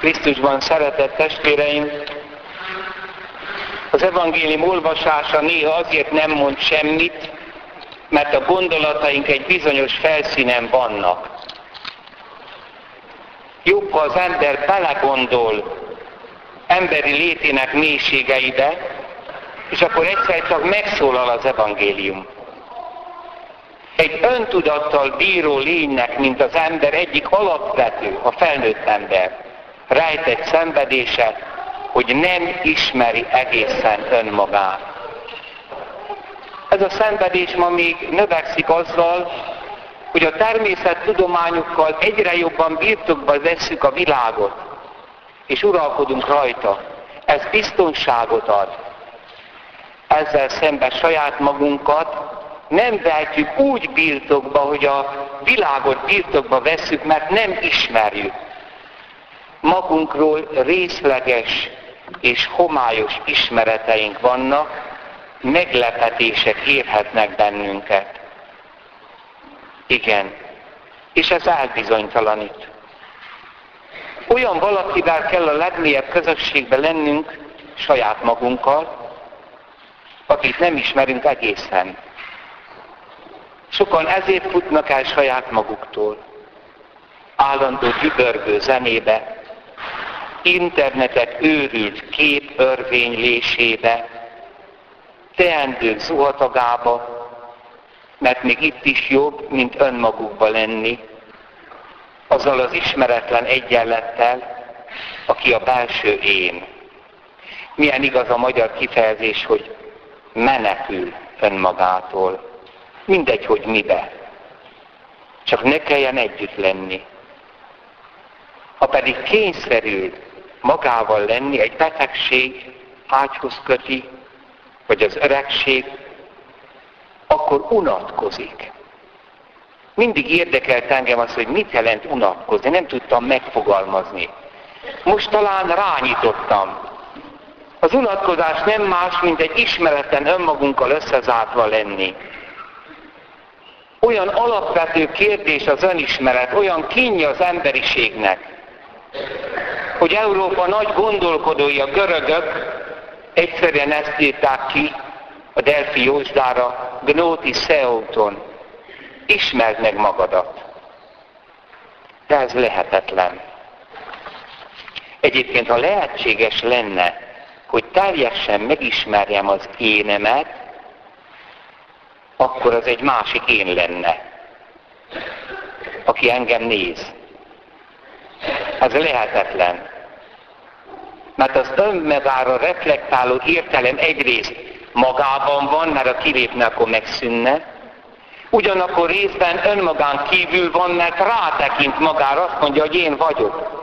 Krisztusban szeretett testvéreim, az evangélium olvasása néha azért nem mond semmit, mert a gondolataink egy bizonyos felszínen vannak. Jobb, ha az ember belegondol emberi létének mélységeibe, és akkor egyszer csak megszólal az evangélium. Egy öntudattal bíró lénynek, mint az ember, egyik alapvető, a felnőtt ember, rejtett szenvedése, hogy nem ismeri egészen önmagát. Ez a szenvedés ma még növekszik azzal, hogy a természettudományokkal egyre jobban birtokba vesszük a világot, és uralkodunk rajta. Ez biztonságot ad. Ezzel szemben saját magunkat nem vehetjük úgy birtokba, hogy a világot birtokba vesszük, mert nem ismerjük. Magunkról részleges és homályos ismereteink vannak, meglepetések érhetnek bennünket. Igen, és ez elbizonytalanít. Olyan valakivel kell a legmélyebb közösségbe lennünk saját magunkkal, akit nem ismerünk egészen. Sokan ezért futnak el saját maguktól. Állandó dübörgő zenébe, internetet őrült kép örvénylésébe, teendők zuhatagába, mert még itt is jobb, mint önmagukba lenni, azzal az ismeretlen egyenlettel, aki a belső én. Milyen igaz a magyar kifejezés, hogy menekül önmagától. Mindegy, hogy mibe. Csak ne kelljen együtt lenni. Ha pedig kényszerül magával lenni, egy betegség ágyhoz köti, vagy az öregség, akkor unatkozik. Mindig érdekelt engem az, hogy mit jelent unatkozni. Nem tudtam megfogalmazni. Most talán rányítottam. Az unatkozás nem más, mint egy ismeretlen önmagunkkal összezártva lenni. Olyan alapvető kérdés az önismeret, olyan kínja az emberiségnek, hogy Európa nagy gondolkodói, a görögök egyszerűen ezt írták ki a Delfi Józsdára, gnóti szeóton, ismerd meg magadat. De ez lehetetlen. Egyébként, ha lehetséges lenne, hogy teljesen megismerjem az énemet, akkor az egy másik én lenne, aki engem néz. Ez lehetetlen. Mert az önmagára reflektáló értelem egyrészt magában van, mert ha kilépne, akkor megszűnne. Ugyanakkor részben önmagán kívül van, mert rátekint magára, azt mondja, hogy én vagyok.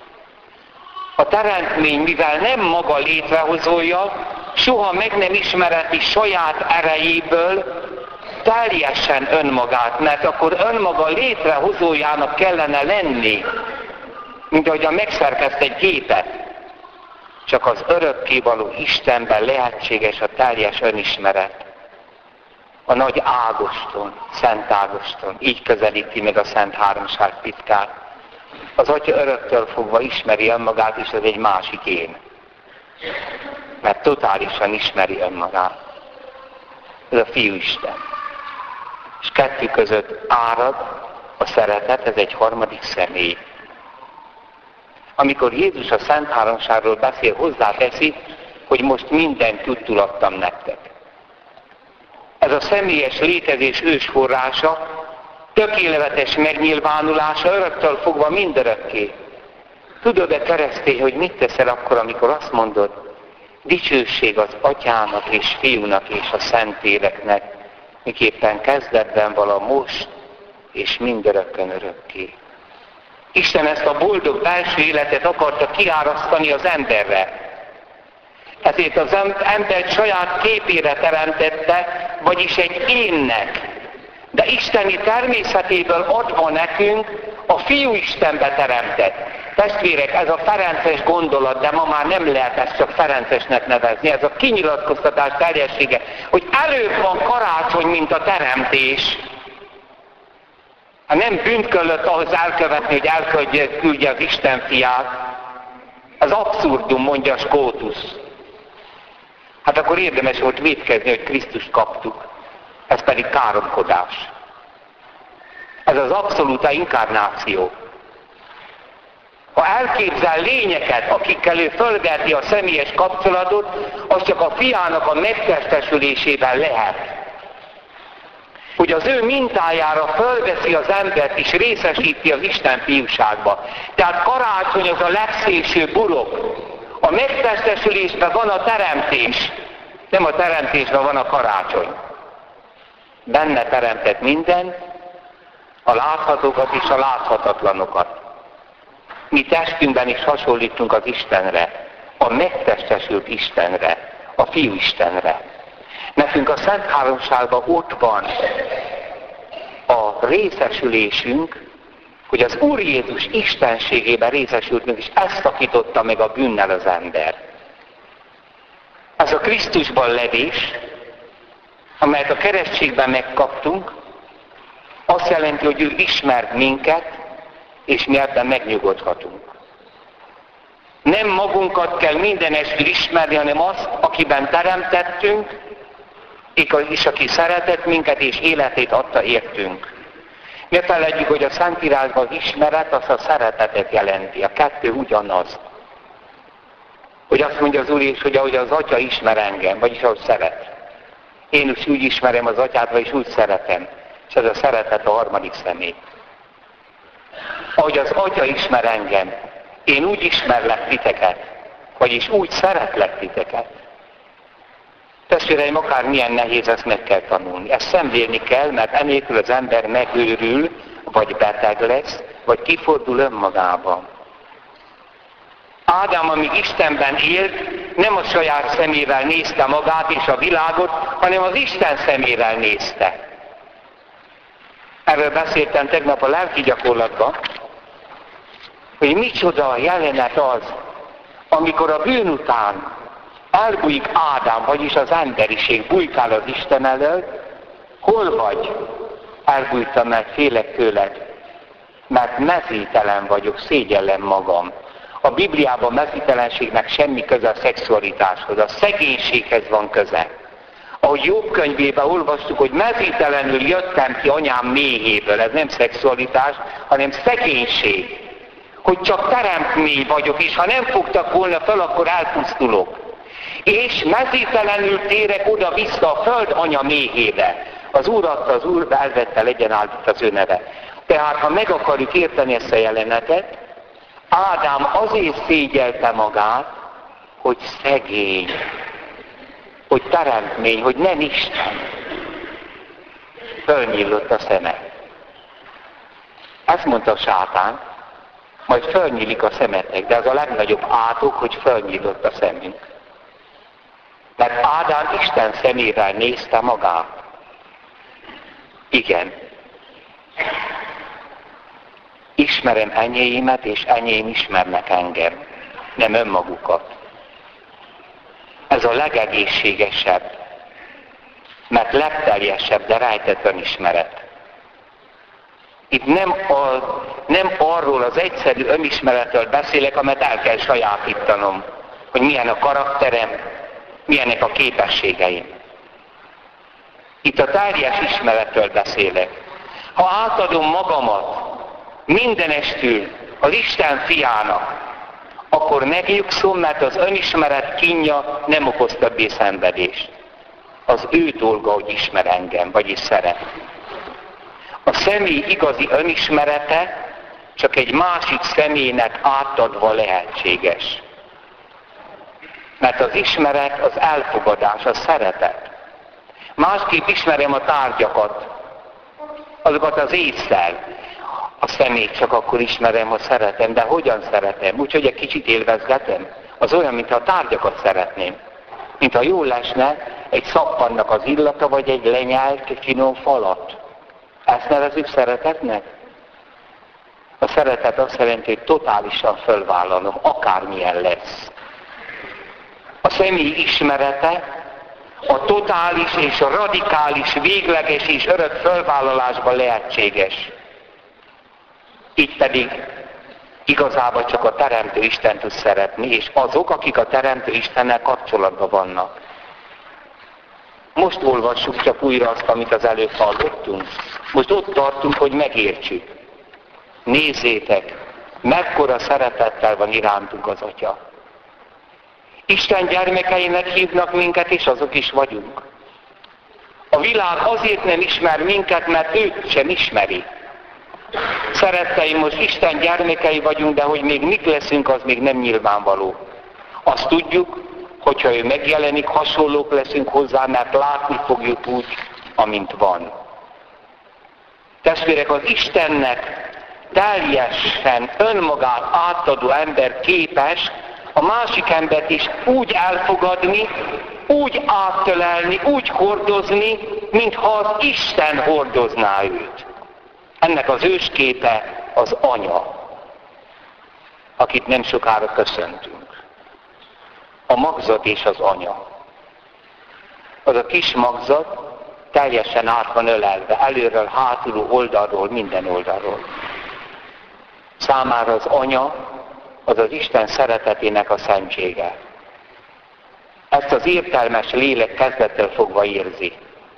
A teremtmény, mivel nem maga létrehozója, soha meg nem ismereti saját erejéből teljesen önmagát, mert akkor önmaga létrehozójának kellene lenni, mint ahogyan megszerkezt egy gépet. Csak az örökkévaló Istenben lehetséges a teljes önismeret. A nagy Ágoston, Szent Ágoston, így közelíti meg a Szent Háromság titkát. Az Atya öröktől fogva ismeri önmagát, és ez egy másik én. Mert totálisan ismeri önmagát. Ez a Fiúisten. És kettő között árad a szeretet, ez egy harmadik személy. Amikor Jézus a Szent Háromságról beszél, hozzáteszi, hogy most mindent tudtulattam nektek. Ez a személyes létezés ősforrása, tökéletes megnyilvánulása öröktől fogva mindörökké. Tudod-e, keresztény, hogy mit teszel akkor, amikor azt mondod, dicsőség az Atyának és Fiúnak és a Szentléleknek, miképpen kezdetben vala most, és mindörökkön örökké. Isten ezt a boldog belső életet akarta kiárasztani az emberre. Ezért az embert saját képére teremtette, vagyis egy énnek. De isteni természetéből adva nekünk a Fiú Istenbe teremtett. Testvérek, ez a ferences gondolat, de ma már nem lehet ezt csak ferencesnek nevezni. Ez a kinyilatkoztatás teljessége, hogy előbb van karácsony, mint a teremtés. Nem bűnt kellett ahhoz elkövetni, hogy elküldje az Isten fiát. Ez abszurdum, mondja Skótusz. Hát akkor érdemes volt vétkezni, hogy Krisztust kaptuk. Ez pedig káromkodás. Ez az abszolút inkarnáció. Ha elképzel lényeket, akikkel ő fölveti a személyes kapcsolatot, az csak a fiának a megtestesülésében lehet. Hogy az ő mintájára fölveszi az embert és részesíti az Isten fiúságba. Tehát karácsony az a legszélsőbb burok. A megtestesülésben van a teremtés, nem a teremtésben van a karácsony. Benne teremtett mindent, a láthatókat és a láthatatlanokat. Mi testünkben is hasonlítunk az Istenre, a megtestesült Istenre, a Fiú Istenre. Nekünk a Szent Háromságban ott van a részesülésünk, hogy az Úr Jézus istenségében részesültünk, és ezt szakította meg a bűnnel az ember. Ez a Krisztusban levés, amelyet a keresztségben megkaptunk, azt jelenti, hogy ő ismert minket, és mi ebben megnyugodhatunk. Nem magunkat kell mindenestül ismerni, hanem azt, akiben teremtettünk, és aki szeretett minket, és életét adta értünk. Ne feledjük, hogy a Szentírásban az ismeret, az a szeretetet jelenti. A kettő ugyanaz. Hogy azt mondja az Úr is, hogy ahogy az Atya ismer engem, vagyis ahogy szeret. Én is úgy ismerem az Atyát, vagyis úgy szeretem. És ez a szeretet a harmadik személy. Ahogy az Atya ismer engem, én úgy ismerlek titeket, vagyis úgy szeretlek titeket. Testvéreim, akármilyen nehéz, ezt meg kell tanulni. Ezt szemlélni kell, mert enélkül az ember megőrül, vagy beteg lesz, vagy kifordul önmagában. Ádám, amíg Istenben élt, nem a saját szemével nézte magát és a világot, hanem az Isten szemével nézte. Erről beszéltem tegnap a lelki gyakorlatban, hogy micsoda jelenet az, amikor a bűn után elbújik Ádám, vagyis az emberiség bujkál az Isten elől. Hol vagy? Elbújtam, mert félek tőled, mert mezítelen vagyok, szégyellem magam. A Bibliában mezítelenségnek semmi köze a szexualitáshoz, a szegénységhez van köze. Ahogy Jobb könyvében olvastuk, hogy mezítelenül jöttem ki anyám méhéből, ez nem szexualitás, hanem szegénység. Hogy csak teremtmény vagyok, és ha nem fogtak volna fel, akkor elpusztulok. És mezítelenül térek oda-vissza a föld anya méhébe. Az Úr adta, az Úr elvette, legyen áldott az ő neve. Tehát, ha meg akarjuk érteni ezt a jelenetet, Ádám azért szégyelte magát, hogy szegény, hogy teremtmény, hogy nem Isten. Fölnyílott a szeme. Ezt mondta a sátán, majd fölnyílik a szemetek, de az a legnagyobb átok, hogy fölnyílott a szemünk. Mert Ádám Isten szemével nézte magát. Igen. Ismerem enyéimet, és enyém ismernek engem, nem önmagukat. Ez a legegészségesebb, mert legteljesebb, de rejtett önismeret. Itt nem arról az egyszerű önismeretről beszélek, amit el kell sajátítanom, hogy milyen a karakterem, milyenek a képességeim. Itt a teljes ismeretről beszélek. Ha átadom magamat mindenestül az Isten fiának, akkor megnyugszom, mert az önismeret kínja nem okoz többé szenvedést. Az ő dolga, hogy ismer engem, vagyis szeret. A személy igazi önismerete csak egy másik személynek átadva lehetséges. Mert az ismeret az elfogadás, a szeretet. Másképp ismerem a tárgyakat, azokat az ésszel. A személyt csak akkor ismerem, ha szeretem, de hogyan szeretem? Úgyhogy egy kicsit élvezgetem. Az olyan, mintha a tárgyakat szeretném. Mintha jól lesne egy szappannak az illata, vagy egy lenyelt finom falat. Ezt nevezzük szeretetnek? A szeretet azt jelenti, hogy totálisan fölvállalom, akármilyen lesz. A személy ismerete a totális és a radikális, végleges és örök fölvállalásban lehetséges. Így pedig Igazából csak a Teremtő Istent tud szeretni, és azok, akik a Teremtő Istennel kapcsolatban vannak. Most olvassuk csak újra azt, amit az előbb hallottunk. Most ott tartunk, hogy megértsük. Nézzétek, mekkora szeretettel van irántunk az Atya. Isten gyermekeinek hívnak minket, és azok is vagyunk. A világ azért nem ismer minket, mert őt sem ismeri. Szeretteim, most Isten gyermekei vagyunk, de hogy még mik leszünk, az még nem nyilvánvaló. Azt tudjuk, hogyha ő megjelenik, hasonlók leszünk hozzá, mert látni fogjuk úgy, amint van. Testvérek, az Istennek teljesen önmagát átadó ember képes a másik embert is úgy elfogadni, úgy áttölelni, úgy hordozni, mintha az Isten hordozná őt. Ennek az ősképe az Anya, akit nem sokára köszöntünk. A magzat és az Anya. Az a kis magzat teljesen át van ölelve, előről, hátulról, oldalról, minden oldalról. Számára az Anya, az az Isten szeretetének a szentsége. Ezt az értelmes lélek kezdettől fogva érzi.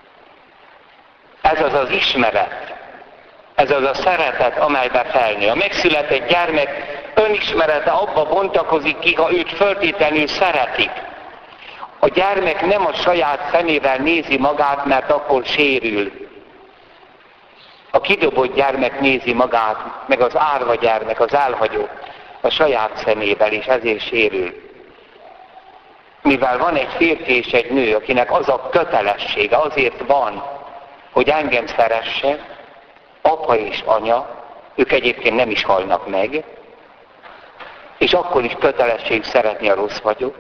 Ez az az ismeret, ez az a szeretet, amelybe felnő. A megszületett gyermek önismerete abba bontakozik ki, ha őt föltétlenül szeretik. A gyermek nem a saját szemével nézi magát, mert akkor sérül. A kidobott gyermek nézi magát, meg az árva gyermek, az elhagyott a saját szemével, és ezért sérül. Mivel van egy férfi és egy nő, akinek az a kötelessége azért van, hogy engem szeresse, apa és anya, ők egyébként nem is halnak meg, és akkor is kötelesség szeretni a rossz vagyok.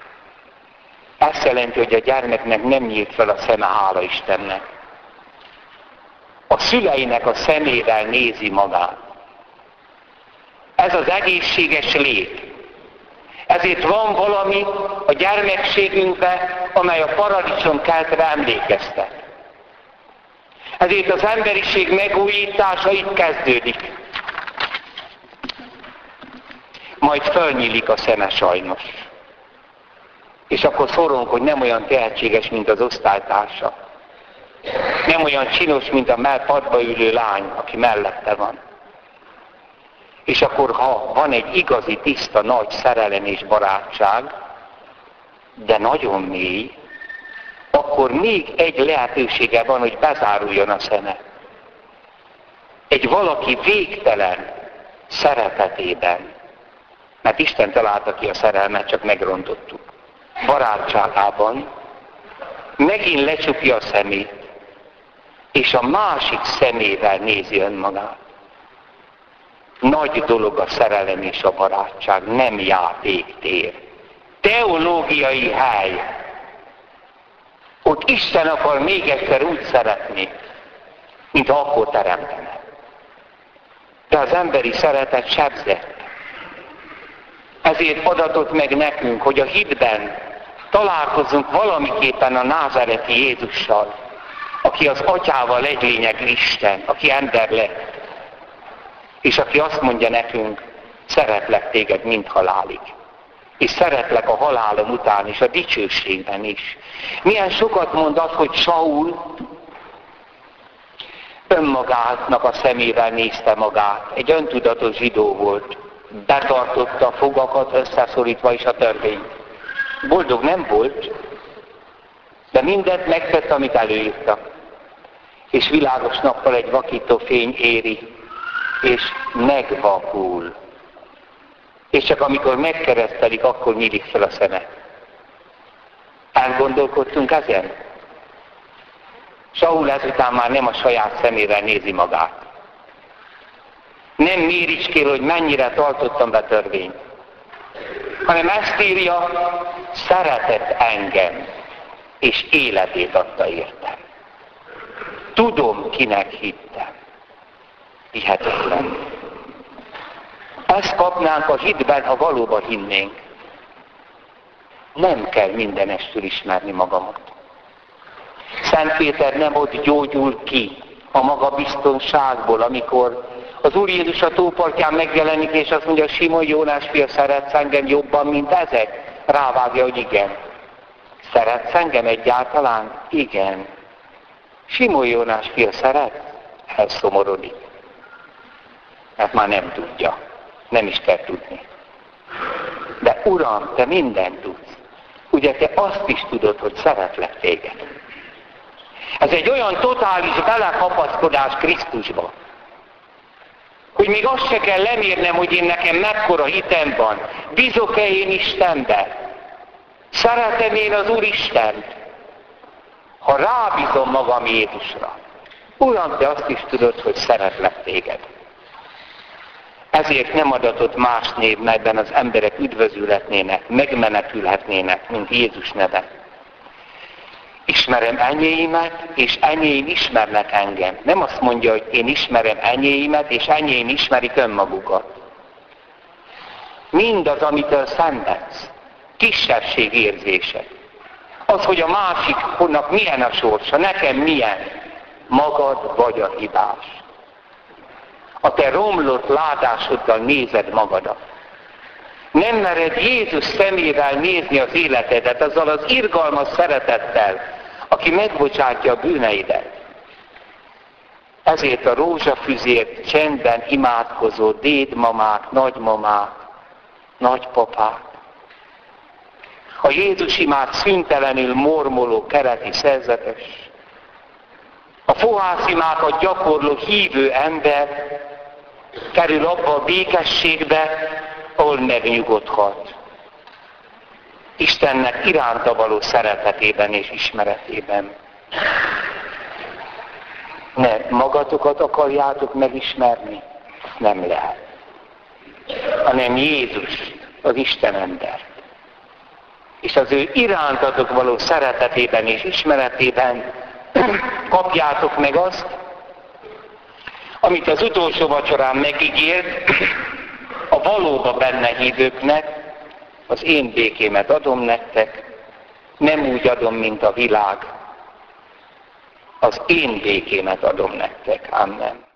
Ezt jelenti, hogy a gyermeknek nem nyílt fel a szeme, hála Istennek. A szüleinek a szemével nézi magát. Ez az egészséges lét. Ezért van valami a gyermekségünkben, amely a paradicsomkertre emlékeztet. Ezért az emberiség megújítása itt kezdődik. Majd fölnyílik a szeme sajnos. És akkor szorong, hogy nem olyan tehetséges, mint az osztálytársa. Nem olyan csinos, mint a padba ülő lány, aki mellette van. És akkor, ha van egy igazi, tiszta, nagy szerelem és barátság, de nagyon mély, akkor még egy lehetősége van, hogy bezáruljon a szeme. Egy valaki végtelen szeretetében, mert Isten találta ki a szerelmet, csak megrontottuk. Barátságában megint lecsukja a szemét, és a másik szemével nézi önmagát. Nagy dolog a szerelem és a barátság, nem játéktér. Teológiai hely. Ott Isten akar még egyszer úgy szeretni, mint akkor teremtene. De az emberi szeretet sebzett. Ezért adatott meg nekünk, hogy a hitben találkozzunk valamiképpen a názáreti Jézussal, aki az Atyával egy lényegű Isten, aki ember lett, és aki azt mondja nekünk, szeretlek téged mind halálig. És szeretlek a halálom után is, a dicsőségben is. Milyen sokat mond az, hogy Saul önmagának a szemével nézte magát. Egy öntudatos zsidó volt. Betartotta a fogakat, összeszorítva is a törvényt. Boldog nem volt, de mindent megtett, amit előírtak. És világos nappal egy vakító fény éri, és megvakul. És csak amikor megkeresztelik, akkor nyílik fel a szeme. Elgondolkodtunk ezen? Saul ezután már nem a saját szemével nézi magát. Nem méricskél, hogy mennyire tartottam be törvényt. Hanem ezt írja, szeretett engem, és életét adta értem. Tudom, kinek hittem. Hihetetlen. Ezt kapnánk a hitben, ha valóban hinnénk. Nem kell mindenestől ismerni magamat. Szent Péter nem ott gyógyul ki a magabiztonságból, amikor Az Úr Jézus a tópartján megjelenik, és azt mondja, Simon Jónás fia, szeretsz engem jobban, mint ezek? Rávágja, hogy igen. Szeretsz engem egyáltalán? Igen. Simon Jónás fia, szeret? Elszomorodik. Mert már nem tudja. Nem is kell tudni. De Uram, te mindent tudsz. Ugye te azt is tudod, hogy szeretlek téged. Ez egy olyan totális belekapaszkodás Krisztusba, hogy még azt se kell lemérnem, hogy én nekem mekkora hitem van. Bízok-e én Istenbe? Szeretem én az Úristent? Ha rábízom magam Jézusra, Uram, te azt is tudod, hogy szeretlek téged. Ezért nem adatott más név, melyben az emberek üdvözülhetnének, megmenekülhetnének, mint Jézus neve. Ismerem enyéimet, és enyém ismernek engem. Nem azt mondja, hogy én ismerem enyéimet, és enyém ismerik önmagukat. Mindaz, amitől szenvedsz, kisebbségérzése. Az, hogy a másiknak milyen a sorsa, nekem milyen, magad vagy a hibás. A te romlott látásoddal nézed magadat. Nem mered Jézus szemével nézni az életedet, azzal az irgalmas szeretettel, aki megbocsátja a bűneidet. Ezért a rózsafüzért csendben imádkozó dédmamák, nagymamák, nagypapák, a Jézus imád szüntelenül mormoló keleti szerzetes, a fohászimákat gyakorló hívő ember kerül abba a békességbe, ahol megnyugodhat. Istennek iránta való szeretetében és ismeretében. Ne magatokat akarjátok megismerni, nem lehet. Hanem Jézus, az Isten embert. És az ő irántatok való szeretetében és ismeretében kapjátok meg azt, amit az utolsó vacsorán megígért a valóban benne hívőknek, az én békémet adom nektek, nem úgy adom, mint a világ. Az én békémet adom nektek. Amen.